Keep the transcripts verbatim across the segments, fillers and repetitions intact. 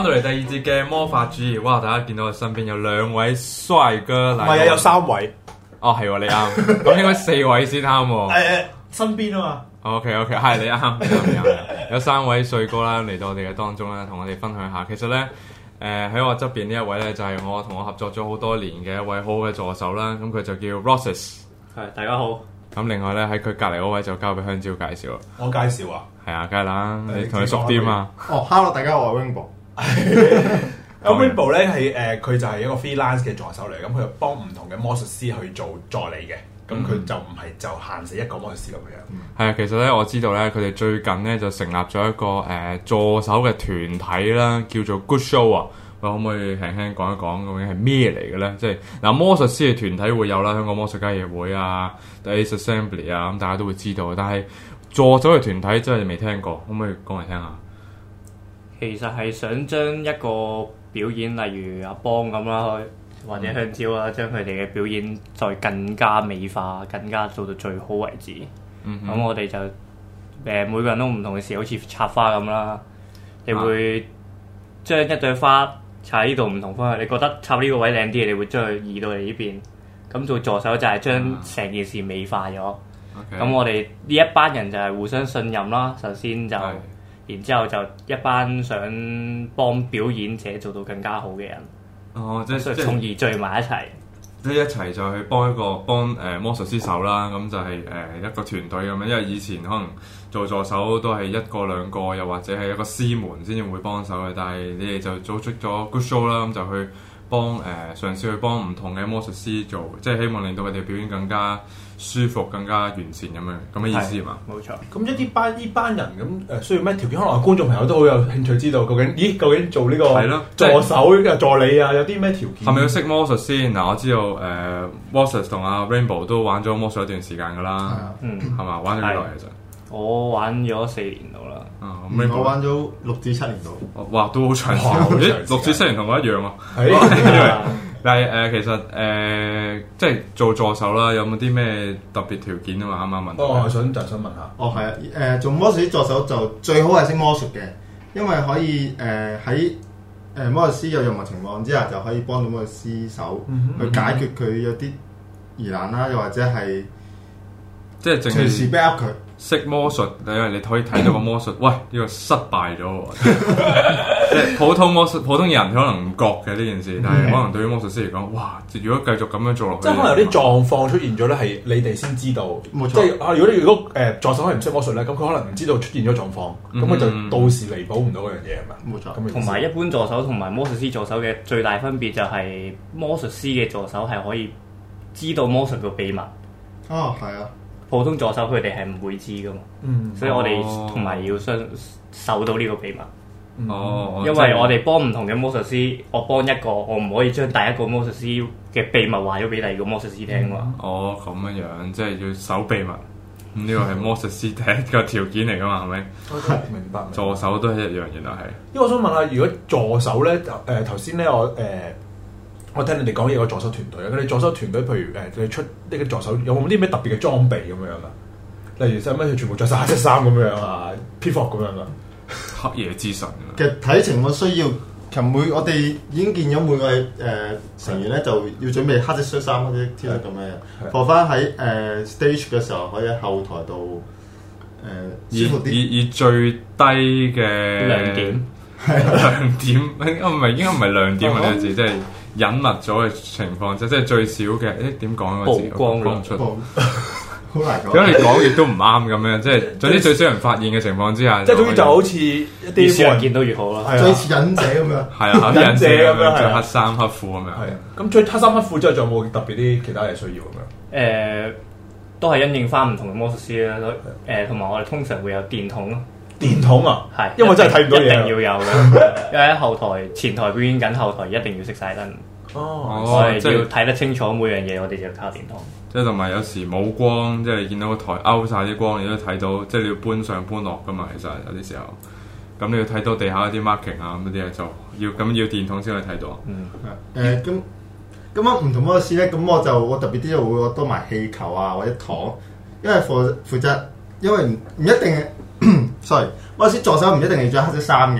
翻到嚟第二節嘅魔法主義，哇！大家見到我身邊有兩位帥哥， 唔係啊，有三位。 哦，係喎，你啱。咁應該四位先啱喎。 誒誒，身邊啊嘛。 OK OK，係你啱，你啱。有三位帥哥啦嚟到我哋嘅當中啦，同我哋分享下。其實咧，誒、呃、喺我側邊呢一位咧，就係、是、我同我合作咗好多年嘅一位好好嘅助手啦。咁佢就叫 Rosses。 係，大家好。 咁另外咧喺佢隔離嗰位就交俾香蕉介紹啦。 我介紹啊。 係啊，梗係啦，你同佢熟啲嘛。 哦 ，Hello， 大家好，我係 Rainbow。 咁 Rainbow 咧係誒，佢就係一個 freelance 嘅助手嚟，咁佢就幫唔同嘅魔術師去做助理嘅。咁佢、嗯、就唔係就限死一個魔術師咁樣。 係啊，其實咧我知道咧，佢哋最近咧就成立咗一個誒、呃、助手嘅團體啦，叫做 Good Show 啊。喂，可唔可以輕輕講一講究竟係咩嚟嘅咧？即係嗱，魔術師嘅團體會有啦，香港魔術家協會啊 The Ace Assembly 啊，咁大家都會知道。但係助手嘅團體真係未聽過，可唔可以講嚟聽下？ 其實係想將一個表演，例如阿邦咁啦，或者香蕉啦，將佢哋嘅表演再更加美化，更加做到最好為止。咁、嗯、哼我哋就誒、呃、每個人都唔同嘅事，好似插花咁啦，你會將一朵花插喺呢度唔同方向，你覺得插呢個位靚啲，你會將佢移到嚟呢邊。咁做助手就係將成件事美化咗。咁、嗯、我哋呢一班人就係互相信任啦。首先就，嗯、然之後就一班想幫表演者做到更加好嘅人。 哦，即係從而聚埋一齊， 即係一齊就去幫一個幫誒、呃、魔術師手啦。咁就係、是、誒、呃、一個團隊咁樣，因為以前可能做助手都係一個兩個，又或者係一個師門先至會幫手嘅。但係你哋就組織咗 Good Show 啦，咁就去幫誒、呃、嘗試去幫唔同嘅魔術師做，即係希望令到佢哋表演更加舒服、更加完善咁樣咁嘅意思嘛？ 冇錯。 咁一啲班呢班人咁誒需要咩條件？可能觀眾朋友都好有興趣知道，究竟咦究竟做呢個助手嘅助理啊，有啲咩條件？ 係咪要識魔術先？嗱，我知道誒 Rosses 同阿 Rainbow 都玩咗魔術一段時間㗎啦，嗯，係嘛？玩咗幾耐其實？我玩咗四年到啦。 啊， 我玩咗六至七年到。 哇，都好長時間。咦，六至七年同我一樣啊。但係誒、呃，其實誒、呃，即係做助手啦，有冇啲咩特別條件啊嘛？啱啱問。 哦，我想就想問下。 哦，係啊，誒、呃，做魔術師助手就最好係識魔術嘅，因為可以誒喺誒魔術師有任何情況之下，就可以幫到魔術師手、嗯、哼去解決佢有啲疑難啦，又或者係即係隨時 back up 佢。 識魔術，因為你可以睇到個魔術，喂，呢、這個失敗咗喎。即係普通魔術，普通人可能唔覺嘅呢件事，但係可能對於魔術師嚟講，哇！如果繼續咁樣做落去， 即係可能有啲狀況出現咗咧，係你哋先知道。冇錯。即係啊，如果你如果誒、呃、助手係唔識魔術咧，咁佢可能唔知道出現咗狀況，咁佢、嗯、就到時彌補唔到嗰樣嘢係咪？冇錯。 同埋一般助手同埋魔術師助手嘅最大分別就係魔術師嘅助手係可以知道魔術嘅秘密。 哦，係啊。 普通助手佢哋係唔會知噶嘛，嗯、所以我哋同埋要相守到呢個秘密。哦，嗯、因為我哋幫唔同嘅魔術師，我幫一個，我唔可以將第一個魔術師嘅秘密話咗俾第二個魔術師聽嘛、嗯。哦， 咁樣樣，即係要守秘密。咁呢個係魔術師第一個條件嚟噶嘛？係咪？ 明白。 助手都係一樣，原來係。 因為我想問下，如果助手咧，誒頭先咧，我誒。呃我聽你哋講嘢個助手團隊啊，佢哋助手團隊，譬如誒，你出呢個助手有冇啲咩特別嘅裝備咁樣啊？例如使乜全部着晒黑色衫咁樣啊，P 服咁樣啊？ 黑夜之神啊！ 其實睇情況需要，其實每我哋已經見咗每個誒、呃、成員咧，就要準備黑色恤衫嗰啲 T 恤咁樣，放翻喺誒 stage 嘅時候，可以喺後台度誒、呃、舒服啲。 以以最低嘅亮點， 亮點應該唔係應該唔係亮點嘅字，即係。隱密咗嘅情況，即係最少嘅，誒點講個字？ 曝光講唔出， 好難講。 如果你講亦都唔啱咁樣，即係總之最少人發現嘅情況之下， 即係總之就好似一啲少人見到越好啦， 最似忍者咁樣。 係啊，忍者咁樣着黑衫黑褲咁樣。 係啊，咁着黑衫黑褲之後，仲有冇特別啲其他嘢需要咁樣？ 誒，都係因應翻唔同嘅魔術師啦。誒，同埋我哋通常會有電筒咯。 電筒啊， 係， 因為真係睇唔到嘢， 一定要有嘅。因為喺後台、前台表演緊，後台一定要熄晒燈。哦，我哋要睇得清楚每樣嘢，我哋就要靠電筒。 即係同埋有時冇光，即係你見到個台勾晒啲光，你都睇到，即係你要搬上搬落噶嘛。其實有啲時候，咁你要睇到地下啲 marking 啊咁嗰啲嘢，就要咁要電筒先可以睇到。 嗯，誒咁咁樣唔同魔術師咧，咁我就我特別啲就會多埋氣球啊或者糖，因為負負責，因為唔唔一定。sorry，魔術師助手唔一定要着黑色衫嘅，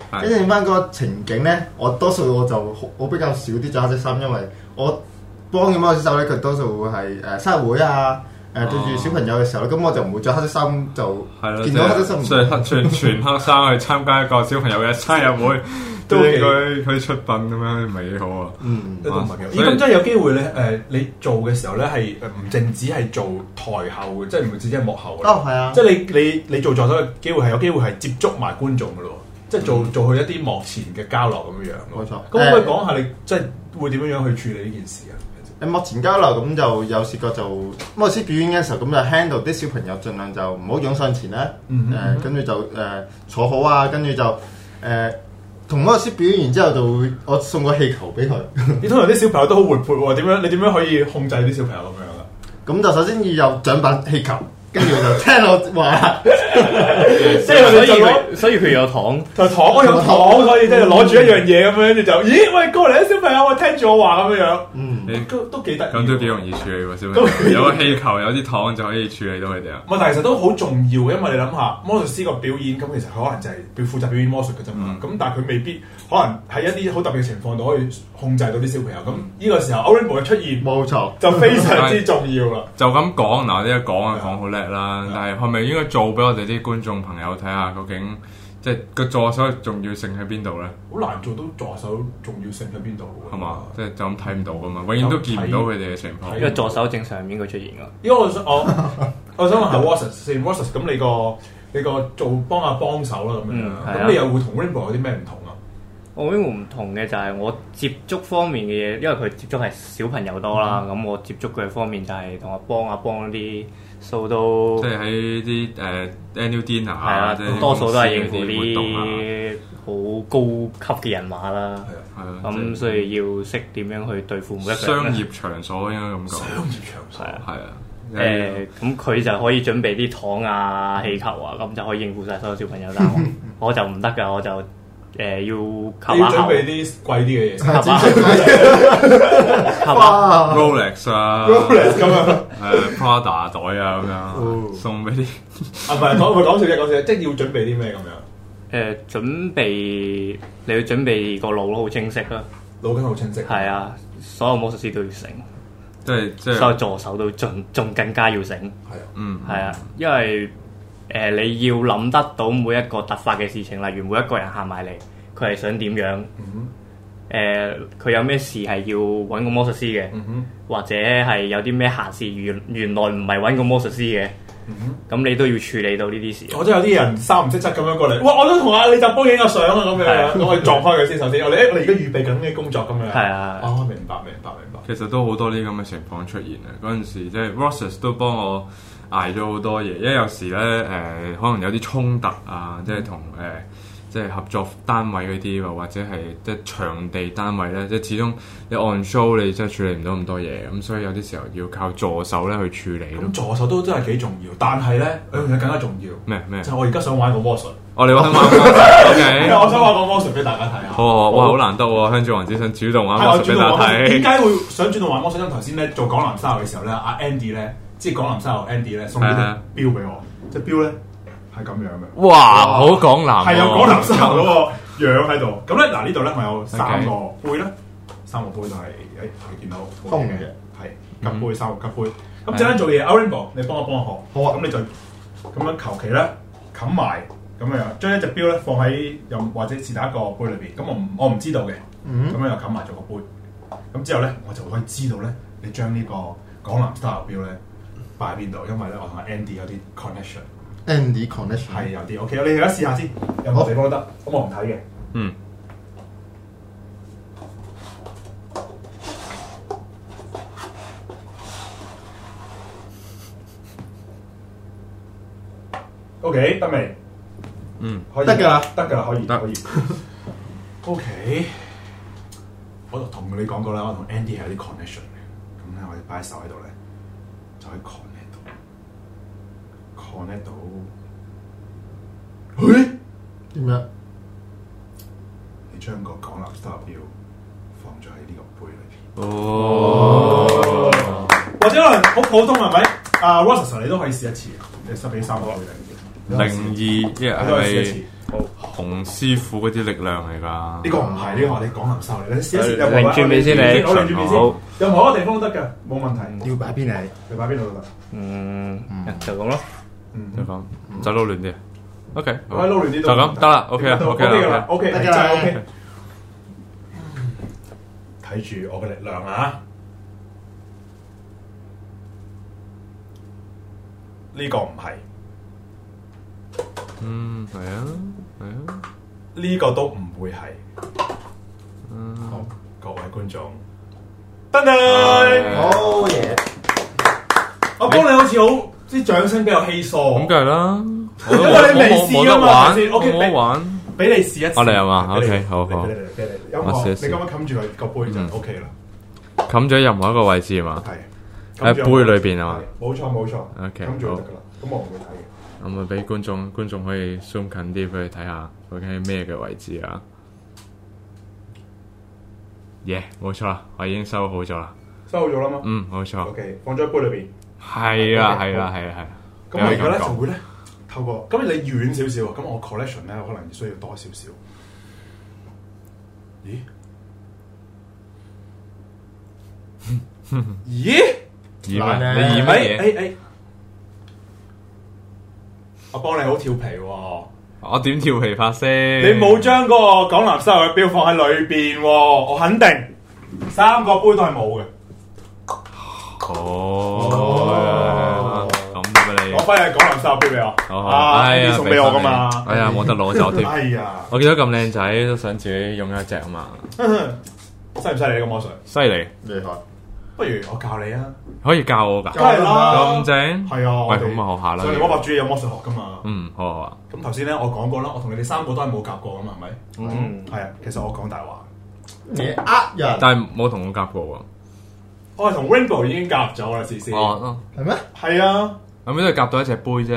跟住翻嗰個情景咧，我多數我就我比較少啲着黑色衫，因為我幫嘅魔術手咧，佢多數會係誒生日會啊。誒對住小朋友嘅時候咧，咁我就唔會着黑色衫，就見到黑色衫， 所以黑全全黑衫去參加一個小朋友嘅生日會，都應該可以出品咁樣，咪幾好啊！ 嗯，都唔係嘅。咦，咁真係有機會咧？誒，你做嘅時候咧，係唔淨止係做台後嘅，即係唔係只係幕後嘅。 哦，係啊！ 即係你你你做助手嘅機會係有機會係接觸埋觀眾嘅咯，即係做做去一啲幕前嘅交流咁樣樣。冇錯。咁可唔可以講下你即係會點樣樣去處理呢件事啊？ 誒幕前交流咁就有試過就魔術師表演嘅時候，咁就 handle 啲小朋友，盡量就唔好湧上前啦。誒跟住就誒、呃、坐好啊，跟住就誒同魔術師表演完之後，就會我送個氣球俾佢。 你通常啲小朋友都好活潑喎，點樣你點樣可以控制啲小朋友咁樣啊？ 咁就首先要有獎品氣球。跟住就聽我話， 即係所以佢，所以佢有糖， 就糖我有糖，所以即係攞住一樣嘢咁樣，就咦喂過嚟啲小朋友，我聽住我話咁樣樣，嗯，都都幾得意， 咁都幾容易處理喎，小朋友有個氣球，有啲糖就可以處理到佢哋啊。 唔係，但係其實都好重要，因為你諗下魔術師個表演，咁其實佢可能就係表負責表演魔術嘅啫嘛。咁、嗯、但係佢未必可能喺一啲好特別嘅情況度可以控制到啲小朋友。咁呢、嗯、個時候 Orange 嘅出現，冇錯，就非常之重要啦。 就咁講嗱，呢一講啊講好叻啦，但係係咪應該做俾我哋啲觀眾朋友睇下，究竟即係個助手重要性喺邊度咧？ 好難做到助手重要性喺邊度？ 係嘛？即係就咁睇唔到噶嘛，永遠都見唔到佢哋嘅情況。 因為助手正常唔應該出現噶。 因為我想我我想問下 Watson 先 Watson 咁你個你個做幫下幫手啦咁樣，咁、嗯、你又會同 Rainbow 有啲咩唔同啊？ 我 Rainbow 唔同嘅就係我接觸方面嘅嘢，因為佢接觸係小朋友多啦，咁、嗯、我接觸嘅方面就係同我幫下幫啲。數都即係喺啲誒 annual dinner 啊，多數都係應付啲好高級嘅人馬啦。係啊，咁所以要識點樣去對付每一個商業場所應該咁講。 商業場所係啊， 係啊。 誒，咁佢就可以準備啲糖啊、氣球啊，咁就可以應付晒所有小朋友。但係我就唔得㗎，我就誒要靠下準備啲貴啲嘅嘢， 哇 Rolex 啊 ，Rolex 咁樣， 誒 Prada 袋啊咁樣，送俾啲啊唔係講唔係講笑啫，講笑，即係要準備啲咩咁樣？誒，準備你要準備個腦都好清晰啦， 腦筋好清晰， 係啊，所有魔術師都要醒， 即係即係所有助手都仲仲更加要醒， 係啊， 嗯，係啊，因為。誒、呃，你要諗得到每一個突發嘅事情，例如每一個人行埋嚟，佢係想點樣？誒、嗯呃，佢有咩事係要揾個魔術師嘅，嗯、哼或者係有啲咩閒事原原來唔係揾個魔術師嘅，咁、嗯、哼你都要處理到呢啲事。 我真係有啲人三唔識七咁樣過嚟，哇！我都同阿李澤波影個相啊咁樣，咁我哋撞開佢先。首先，我哋誒，我哋而家預備緊啲工作咁樣。係啊。哦，明白，明白，明白。 其實都好多呢咁嘅情況出現啊！嗰陣時即係 Rosses 都幫我捱咗好多嘢，因為有時咧誒、呃，可能有啲衝突啊，即係同誒即係合作單位嗰啲，或者係即係場地單位咧，即係始終你 on show 你真係處理唔到咁多嘢，咁所以有啲時候要靠助手咧去處理。 咁助手都真係幾重要，但係咧有樣嘢更加重要。 咩咩？ 就係我而家想玩個魔術。 我哋玩魔術 ，OK。 我想玩個魔術俾大家睇下。 好，哇，好難得喎！香蕉王子想主動玩魔術俾大家睇。 點解會想主動玩魔術？因為頭先咧做港南沙嘅時候咧，阿 Andy 咧，即係港南沙和 Andy 咧送呢隻錶俾我，隻錶咧係咁樣嘅。 哇，好港南， 係有港南沙嗰個樣喺度。咁咧嗱，呢度咧我有三個杯啦，三個杯都係誒，你見到空嘅，係吉杯三個吉杯。咁陣間做嘢 ，Rainbow，你幫我幫我學。好啊，咁你就咁樣求其咧冚埋。咁樣將一隻錶咧放喺又或者是但一個杯裏邊，咁我唔我唔知道嘅，咁、嗯、樣又冚埋咗個杯，咁之後咧我就可以知道咧，你將呢個港南 style 錶咧擺喺邊度，因為咧我同阿 Andy 有啲 connection，Andy connection 係有啲 OK， 我哋而家試下先，任何地方都得，咁我唔睇嘅，嗯。OK 得未？嗯，可以得㗎啦，得㗎啦，可以，可以。O K， 我就同你講過啦，我同 Andy 係有啲 connection 嘅，咁咧我哋擺手喺度咧，就可以 connect 到 ，connect 到。誒點樣？你將個港南 style 錶放咗喺呢個杯裏邊。哦。或者可能好普通係咪？阿 Ross 你都可以試一次，你塞俾三個杯你。 零二，即係係咪？ 洪師傅嗰啲力量嚟㗎。 呢個唔係，呢個我哋講林秀嚟。你試一試有冇擰轉面先你我擰轉面先好， 任何一個地方都得㗎，冇問題。 要擺邊嚟？ 你擺邊度都得。 嗯，就咁咯。 嗯， 就咁，就撈亂啲。OK， 我喺撈亂啲就咁得啦。OK 啦，OK 啦 ，OK 得㗎真係 OK。 啦睇住我嘅力量啊！呢個唔係， 嗯，係啊，係啊。 呢個都唔會係。 嗯， 好，各位觀眾，噔噔， 好嘢！ 我幫你好似好啲掌聲比較稀疏。 咁梗係啦。 因為你未試啊嘛， 玩， 先 OK， 冇得玩。 俾你試一次。 我嚟係嘛俾你 ？OK，好好俾你俾你，有冇？ 我試一試你咁樣冚住佢個杯就 OK 啦。 冚咗任何一個位置係嘛？ 係喺杯裏邊啊嘛？ 冇錯冇錯。 OK， 冚住就得噶啦。咁我唔會睇嘅。 咁咪俾觀眾，觀眾可以 zoom 近啲俾佢睇下，究竟係咩嘅位置啊？耶，冇錯啦，我已經收好咗啦。 收好咗啦嘛？ 嗯，冇錯。 OK，放咗喺杯裏邊。 係啊，係啦，係啦，係啦。 咁我而家咧就會咧透過，咁你遠少少啊，咁我 collection 咧可能需要多少少。咦？咦？ 染難啊咩？你染乜嘢？ 誒誒，我幫你好調皮喎。 我點跳皮法先？ 你冇將嗰個港南西嘅標放喺裏邊喎，我肯定三個杯都係冇嘅。 哦，咁俾你攞。翻去港南西嘅標俾我。 好好， 啊， 哎呀， 呢啲送俾我噶嘛。 哎呀，冇得攞走添。 哎呀， 我見到咁靚仔，都想自己擁有一隻啊嘛。 犀唔犀利呢個魔術？ 犀利， 厲害！ 不如我教你啊。 可以教我㗎？ 梗係啦， 咁正？ 係啊。 喂，咁啊學下啦。 上嚟魔法主義有魔術學噶嘛？ 嗯，好好啊。 咁頭先咧，我講過啦，我同你哋三個都係冇夾過噶嘛，係咪？ 嗯， 係啊，其實我講大話， 你呃人但係冇同我夾過喎。 我係同 Rainbow 已經夾咗啦，試試。 哦， 係咩？ 係啊。 咁都係夾到一隻杯啫。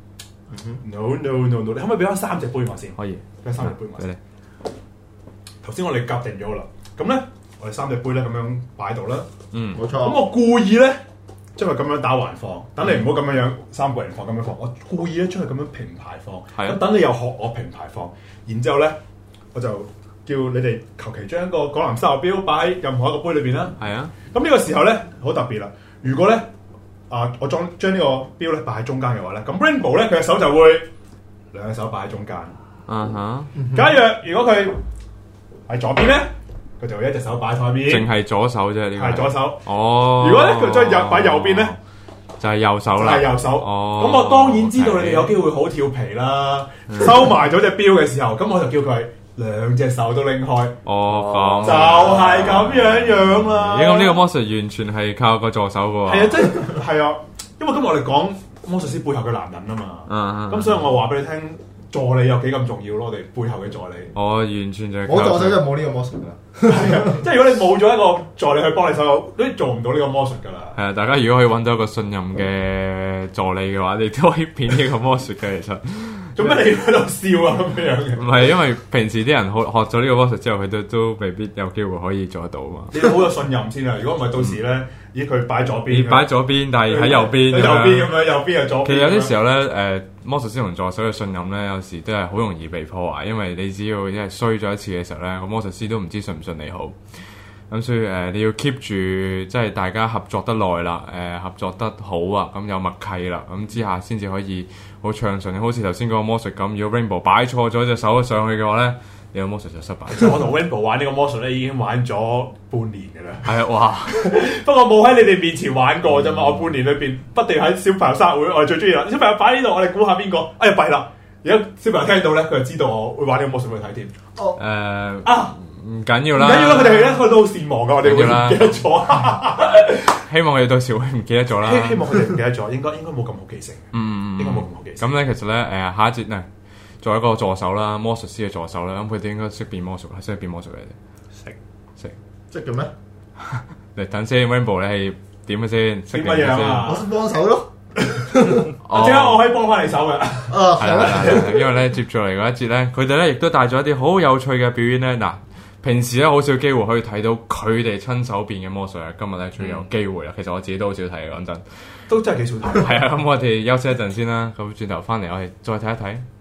No no no no，你可唔可以俾翻三隻杯我先？ 可以。 俾三隻杯我俾先。 你。 頭先我哋夾定咗啦，咁咧我哋三隻杯咧咁樣擺度啦。 嗯。 冇錯。 咁我故意咧將佢咁樣打橫放，等你唔好咁樣樣三個人放咁樣放。我故意咧將佢咁樣平排放， 係啊咁等你又學我平排放。然之後咧，我就叫你哋求其將一個港南沙律標擺喺任何一個杯裏邊啦。 係啊。 咁呢個時候咧好特別啦。如果咧啊，我將將呢個標咧擺喺中間嘅話咧，咁 Rainbow 咧佢嘅手就會兩隻手擺喺中間。 嗯哼。 假若如果佢喺左邊咧，佢就會一隻手擺喺台面， 淨係左手啫，呢個係左手。 哦。 如果咧佢將右擺右邊咧， 就係右手就啦。 係右手。 哦。 咁我當然知道你哋有機會好調皮啦，收埋咗隻標嘅時候，咁我就叫佢兩隻手都拎開。 哦，咁。 就係咁樣樣啦。 咦？咁呢個魔術完全係靠個助手㗎喎。 係啊，即係係啊，因為今日我哋講魔術師背後嘅男人啊嘛。 嗯。 咁所以我話俾你聽，助理有幾咁重要咯，我哋背後嘅助理。 我完全就係冇助手就冇呢個魔術噶啦。 係啊，即係如果你冇咗一個助理去幫你手，你做唔到呢個魔術噶啦。 係啊，大家如果可以揾到一個信任嘅助理嘅話，你都可以變呢個魔術嘅。其實做咩你喺度笑啊咁樣嘅？ 唔係因為平時啲人學學咗呢個魔術之後，佢都都未必有機會可以做得到嘛。 你好有信任先啊！如果唔係到時咧，咦佢擺左邊， 你擺左邊，但係喺右邊喺咁樣。 右邊咁樣，右邊係左邊。 其實有啲時候咧，誒魔術師同助手嘅信任咧，有時都係好容易被破壞，因為你只要一係衰咗一次嘅時候咧，個魔術師都唔知信唔信你好。咁所以誒、呃，你要 keep 住即係大家合作得耐啦，誒、呃、合作得好啊，咁有默契啦，咁之下先至可以好暢順。好似頭先嗰個魔術咁，如果 Rainbow 擺錯咗隻手上去嘅話咧，你個魔術就失敗。 其實我同 Rainbow 玩呢個魔術咧，已經玩咗半年嘅啦。 係啊，哇！ 不過冇喺你哋面前玩過啫嘛。我半年裏邊不斷喺小朋友生日會，我哋最中意啦。小朋友擺呢度，我哋估下邊個？哎呀，弊啦！而家小朋友聽到咧，佢就知道我會玩呢個魔術俾佢睇添。 誒、 呃、啊！ 唔緊要啦， 唔緊要啦，佢哋咧，佢哋都好善忘噶，我哋會唔記得咗。 希望佢哋到時會唔記得咗啦。 希望佢哋唔記得咗，應該應該冇咁好記性。 嗯， 應該冇咁好記性。 咁咧，其實咧，誒下一節咧，作為一個助手啦，魔術師嘅助手啦，咁佢哋應該識變魔術，係識變魔術嘅。 識識即係叫咩？ 嚟等先 Rainbow 你係點嘅先？識點乜樣啊我識幫手咯。 即刻我可以幫翻你手嘅。 啊， 係啦係啦，因為咧接住嚟嗰一節咧，佢哋咧亦都帶咗一啲好有趣嘅表演咧。嗱，平時咧好少機會可以睇到佢哋親手變嘅魔術啊，今日咧終於有機會啦。其實我自己都好少睇嘅，講真。 都真係幾少睇。 係啊，咁我哋休息一陣先啦。咁轉頭翻嚟，我哋再睇一睇。